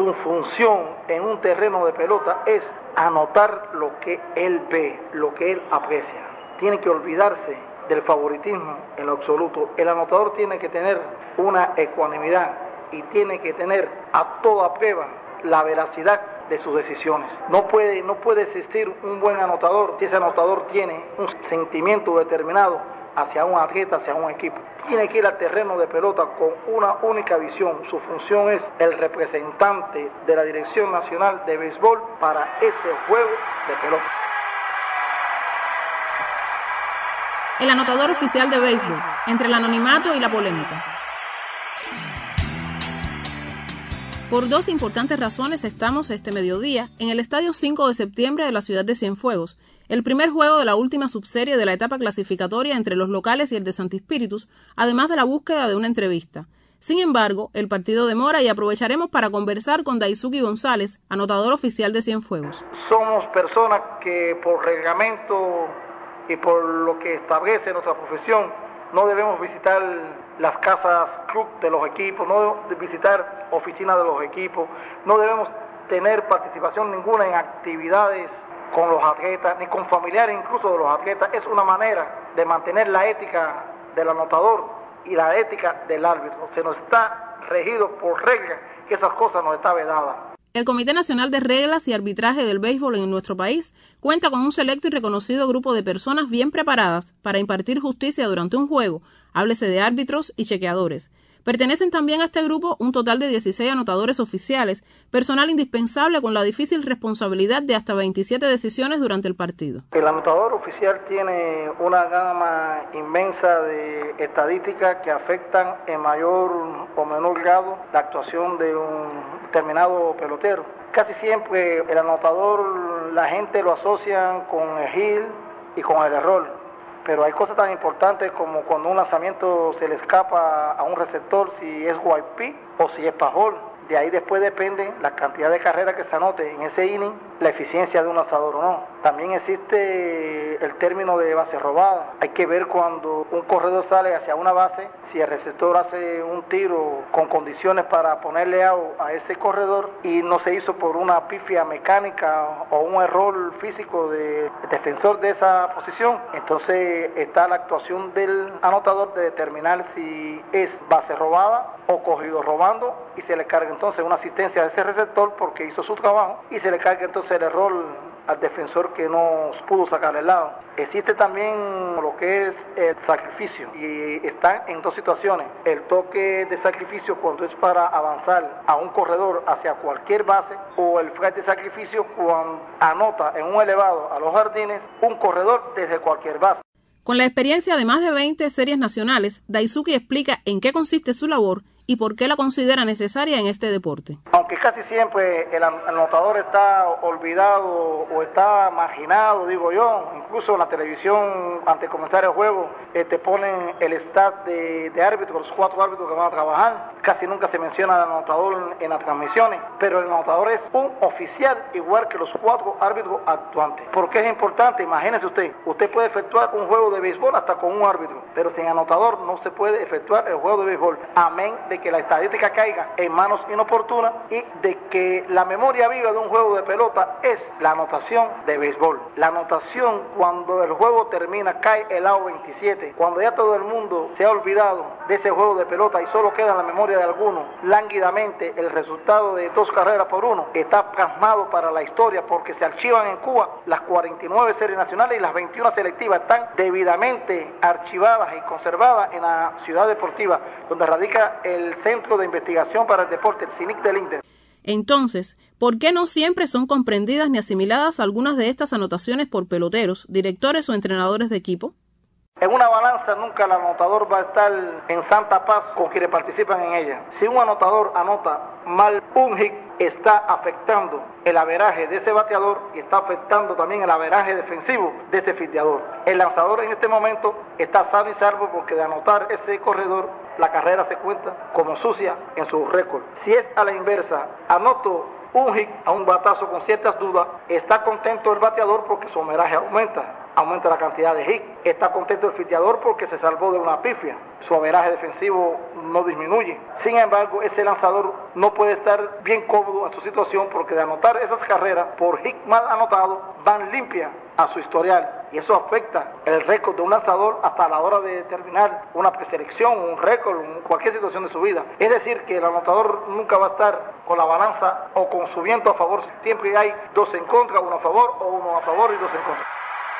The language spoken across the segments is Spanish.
su función en un terreno de pelota es anotar lo que él ve, lo que él aprecia. Tiene que olvidarse del favoritismo en lo absoluto. El anotador tiene que tener una ecuanimidad y tiene que tener a toda prueba la veracidad de sus decisiones. No puede existir un buen anotador si ese anotador tiene un sentimiento determinado hacia un atleta, hacia un equipo. Tiene que ir al terreno de pelota con una única visión. Su función es el representante de la Dirección Nacional de Béisbol para ese juego de pelota. El anotador oficial de béisbol, entre el anonimato y la polémica. Por dos importantes razones estamos este mediodía en el Estadio 5 de septiembre de la ciudad de Cienfuegos, el primer juego de la última subserie de la etapa clasificatoria entre los locales y el de Santi Spíritus, además de la búsqueda de una entrevista. Sin embargo, el partido demora y aprovecharemos para conversar con Daisuke González, anotador oficial de Cienfuegos. Somos personas que por reglamento y por lo que establece nuestra profesión no debemos visitar las casas club de los equipos, no debemos visitar oficinas de los equipos, no debemos tener participación ninguna en actividades con los atletas, ni con familiares incluso de los atletas. Es una manera de mantener la ética del anotador y la ética del árbitro. Se nos está regido por reglas que esas cosas nos está vedadas. El Comité Nacional de Reglas y Arbitraje del Béisbol en nuestro país cuenta con un selecto y reconocido grupo de personas bien preparadas para impartir justicia durante un juego, háblese de árbitros y chequeadores. Pertenecen también a este grupo un total de 16 anotadores oficiales, personal indispensable con la difícil responsabilidad de hasta 27 decisiones durante el partido. El anotador oficial tiene una gama inmensa de estadísticas que afectan en mayor o menor grado la actuación de un determinado pelotero. Casi siempre el anotador la gente lo asocia con el hit y con el error. Pero hay cosas tan importantes como cuando un lanzamiento se le escapa a un receptor, si es wild pitch o si es pajol. De ahí después depende la cantidad de carreras que se anote en ese inning, la eficiencia de un lanzador o no. También existe el término de base robada. Hay que ver cuando un corredor sale hacia una base, si el receptor hace un tiro con condiciones para ponerle out a ese corredor y no se hizo por una pifia mecánica o un error físico del defensor de esa posición, entonces está la actuación del anotador de determinar si es base robada o cogido robando y se le carga entonces una asistencia a ese receptor porque hizo su trabajo y se le carga entonces el error al defensor que no pudo sacar el lado. Existe también lo que es el sacrificio y están en dos situaciones. El toque de sacrificio cuando es para avanzar a un corredor hacia cualquier base o el flag de sacrificio cuando anota en un elevado a los jardines un corredor desde cualquier base. Con la experiencia de más de 20 series nacionales, Daisuke explica en qué consiste su labor y por qué la considera necesaria en este deporte. Aunque casi siempre el anotador está olvidado o está marginado, digo yo, incluso en la televisión, antes de comenzar el juego, te ponen el staff de árbitros, los 4 árbitros que van a trabajar. Casi nunca se menciona al anotador en las transmisiones, pero el anotador es un oficial igual que los 4 árbitros actuantes. ¿Por qué es importante? Imagínese usted puede efectuar un juego de béisbol hasta con un árbitro, pero sin anotador no se puede efectuar el juego de béisbol, amén de que la estadística caiga en manos inoportunas y de que la memoria viva de un juego de pelota es la anotación de béisbol. La anotación cuando el juego termina, cae el out 27, cuando ya todo el mundo se ha olvidado de ese juego de pelota y solo queda en la memoria de algunos lánguidamente el resultado de 2 carreras por 1, está plasmado para la historia porque se archivan en Cuba las 49 series nacionales y las 21 selectivas están debidamente archivadas y conservadas en la ciudad deportiva donde radica el Centro de Investigación para el Deporte, el CINIC del INDE. Entonces, ¿por qué no siempre son comprendidas ni asimiladas algunas de estas anotaciones por peloteros, directores o entrenadores de equipo? En una balanza nunca el anotador va a estar en santa paz con quienes participan en ella. Si un anotador anota mal un hit, está afectando el averaje de ese bateador y está afectando también el averaje defensivo de ese fildeador. El lanzador en este momento está sano y salvo porque de anotar ese corredor, la carrera se cuenta como sucia en su récord. Si es a la inversa, anoto un hit a un batazo con ciertas dudas, está contento el bateador porque su averaje aumenta. aumenta la cantidad de hits. Está contento el fiteador porque se salvó de una pifia. Su averaje defensivo no disminuye. Sin embargo, ese lanzador no puede estar bien cómodo en su situación porque de anotar esas carreras por hit mal anotado van limpias a su historial. Y eso afecta el récord de un lanzador hasta la hora de terminar una preselección, un récord, cualquier situación de su vida. Es decir, que el anotador nunca va a estar con la balanza o con su viento a favor. Siempre hay dos en contra, uno a favor o uno a favor y dos en contra.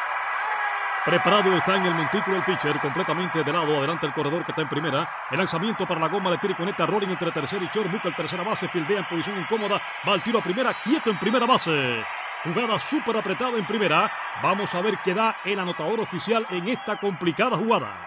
Preparado está en el montículo el pitcher, completamente de lado, adelante el corredor que está en primera. El lanzamiento para la goma, le tira y conecta rolling entre tercera y short, busca el tercera base, fildea en posición incómoda, va al tiro a primera, quieto en primera base. Jugada súper apretada en primera. Vamos a ver qué da el anotador oficial en esta complicada jugada.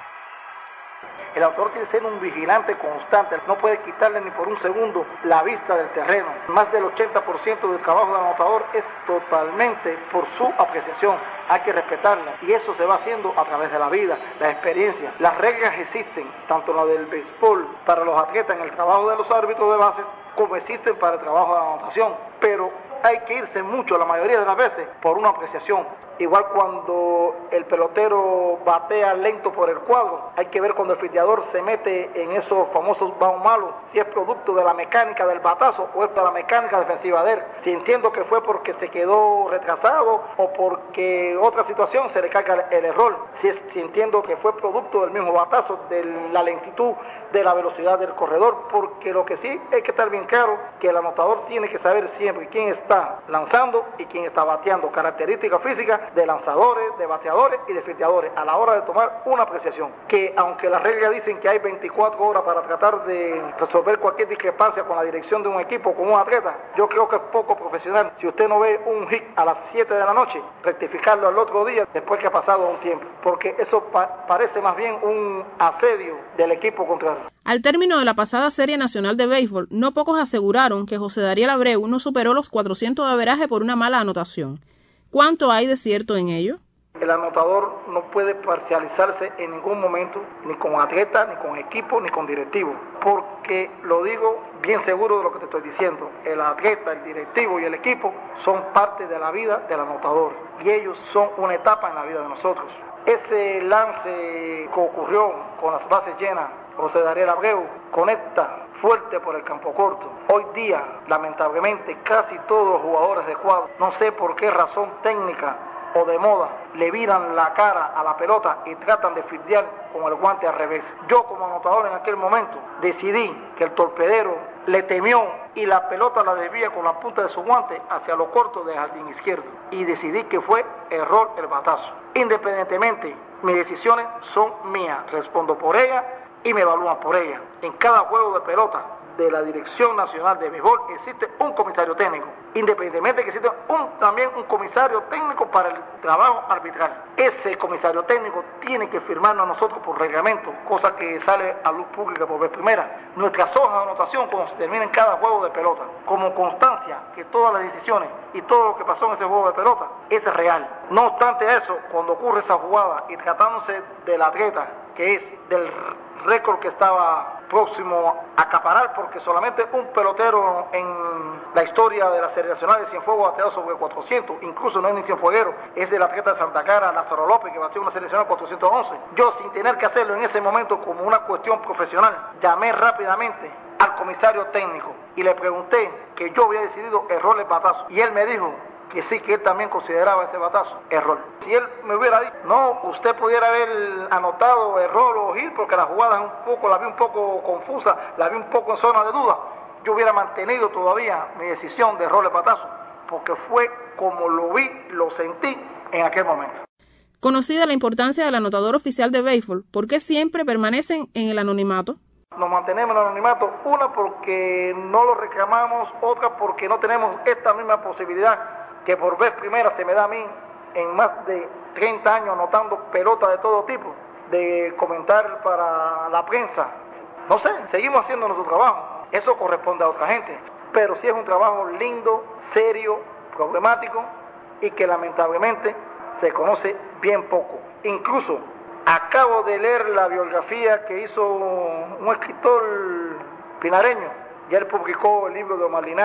El anotador tiene que ser un vigilante constante, no puede quitarle ni por un segundo la vista del terreno. Más del 80% del trabajo del anotador es totalmente por su apreciación. Hay que respetarla y eso se va haciendo a través de la vida, la experiencia. Las reglas existen, tanto la del béisbol para los atletas en el trabajo de los árbitros de bases, como existen para el trabajo de la anotación. Pero hay que irse mucho, la mayoría de las veces, por una apreciación. Igual cuando el pelotero batea lento por el cuadro, hay que ver cuando el fiteador se mete en esos famosos baos malos, si es producto de la mecánica del batazo o es de la mecánica defensiva de él. Si entiendo que fue porque se quedó retrasado o porque otra situación se le carga el error. Si entiendo que fue producto del mismo batazo, de la lentitud, de la velocidad del corredor, porque lo que sí hay que estar bien claro, que el anotador tiene que saber siempre quién está lanzando y quién está bateando, características físicas de lanzadores, de bateadores y de fiteadores a la hora de tomar una apreciación. Que aunque las reglas dicen que hay 24 horas para tratar de resolver cualquier discrepancia con la dirección de un equipo, con un atleta, yo creo que es poco profesional. Si usted no ve un hit a las 7 de la noche, rectificarlo al otro día después que ha pasado un tiempo, porque eso parece más bien un asedio del equipo contrario. Al término de la pasada Serie Nacional de Béisbol, no pocos aseguraron que José Dariel Abreu no superó los 400 de averaje por una mala anotación. ¿Cuánto hay de cierto en ello? El anotador no puede parcializarse en ningún momento, ni con atleta, ni con equipo, ni con directivo, porque lo digo bien seguro de lo que te estoy diciendo. El atleta, el directivo y el equipo son parte de la vida del anotador y ellos son una etapa en la vida de nosotros. Ese lance que ocurrió con las bases llenas, José Dariel Abreu conecta fuerte por el campo corto. Hoy día, lamentablemente, casi todos los jugadores de cuadro, no sé por qué razón técnica o de moda, le viran la cara a la pelota y tratan de fildear con el guante al revés. Yo como anotador en aquel momento decidí que el torpedero le temió y la pelota la desvía con la punta de su guante hacia lo corto del jardín izquierdo y decidí que fue error el batazo. Independientemente, mis decisiones son mías, respondo por ellas y me evalúan por ellas. En cada juego de pelota de la Dirección Nacional de Béisbol existe un comisario técnico, independientemente de que existe también un comisario técnico para el trabajo arbitral. Ese comisario técnico tiene que firmarnos a nosotros por reglamento, cosa que sale a luz pública por vez primera. Nuestras hojas de anotación cuando se termina en cada juego de pelota, como constancia que todas las decisiones y todo lo que pasó en ese juego de pelota es real. No obstante eso, cuando ocurre esa jugada y tratándose del atleta, que es del récord que estaba próximo a acaparar, porque solamente un pelotero en la historia de la Serie Nacional de Cienfuegos ha bateado sobre 400, incluso no es ni cienfueguero, es el atleta de Santa Clara, Lázaro López, que bateó una Serie Nacional 411. Yo, sin tener que hacerlo en ese momento como una cuestión profesional, llamé rápidamente al comisario técnico y le pregunté que yo había decidido error el batazo, y él me dijo que sí, que él también consideraba ese batazo error. Si él me hubiera dicho, no, usted pudiera haber anotado error o hit porque la jugada la vi un poco confusa, la vi un poco en zona de duda, yo hubiera mantenido todavía mi decisión de error de batazo, porque fue como lo vi, lo sentí en aquel momento. Conocida la importancia del anotador oficial de béisbol, ¿por qué siempre permanecen en el anonimato? Nos mantenemos en el anonimato, una porque no lo reclamamos, otra porque no tenemos esta misma posibilidad que por vez primera se me da a mí en más de 30 años anotando pelotas de todo tipo, de comentar para la prensa. No sé, seguimos haciendo nuestro trabajo, eso corresponde a otra gente, pero sí es un trabajo lindo, serio, problemático y que lamentablemente se conoce bien poco. Incluso acabo de leer la biografía que hizo un escritor pinareño, ya él publicó el libro de Omar Linares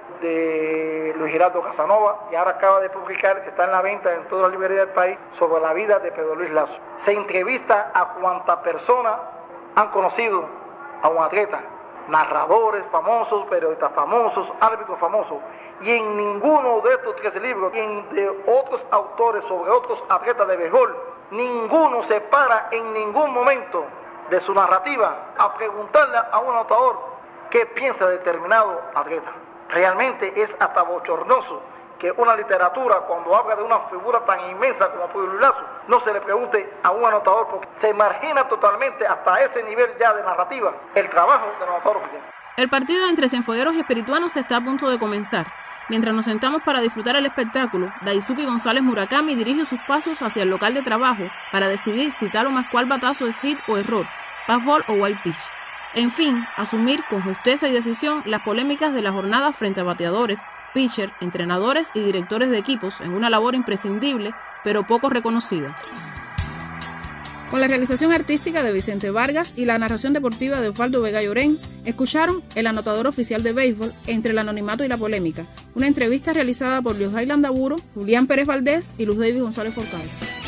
de Luis Giraldo Casanova, y ahora acaba de publicar, está en la venta en todas las librerías del país, sobre la vida de Pedro Luis Lazo. Se entrevista a cuantas personas han conocido a un atleta, narradores famosos, periodistas famosos, árbitros famosos, y en ninguno de estos 13 libros, y en de otros autores sobre otros atletas de béisbol, ninguno se para en ningún momento de su narrativa a preguntarle a un anotador qué piensa de determinado atleta. Realmente es hasta bochornoso que una literatura, cuando habla de una figura tan inmensa como Pedro Luis Lazo, no se le pregunte a un anotador, porque se margina totalmente hasta ese nivel ya de narrativa el trabajo del anotador oficial. El partido entre cienfuegueros y espirituanos está a punto de comenzar. Mientras nos sentamos para disfrutar el espectáculo, Daisuke González Murakami dirige sus pasos hacia el local de trabajo para decidir si tal o más cual batazo es hit o error, fastball o wild pitch. En fin, asumir con justeza y decisión las polémicas de la jornada frente a bateadores, pitcher, entrenadores y directores de equipos en una labor imprescindible, pero poco reconocida. Con la realización artística de Vicente Vargas y la narración deportiva de Osvaldo Vega Llorens, escucharon El Anotador Oficial de Béisbol entre el anonimato y la polémica, una entrevista realizada por Liosday Landaburu, Julián Pérez Valdés y Luz Davis González Forcades.